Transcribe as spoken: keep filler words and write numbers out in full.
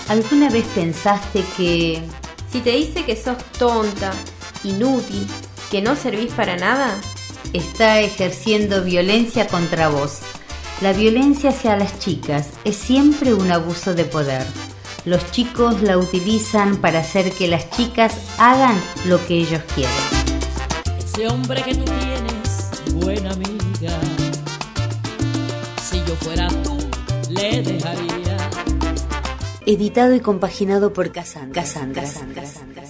¿Alguna vez pensaste que si te dice que sos tonta, inútil, que no servís para nada, está ejerciendo violencia contra vos? La violencia hacia las chicas es siempre un abuso de poder. Los chicos la utilizan para hacer que las chicas hagan lo que ellos quieren. Ese hombre que tú tienes, buena amiga, si yo fuera tú, le dejaría. Editado y compaginado por Cassandra. Cassandra. Cassandra. Cassandra.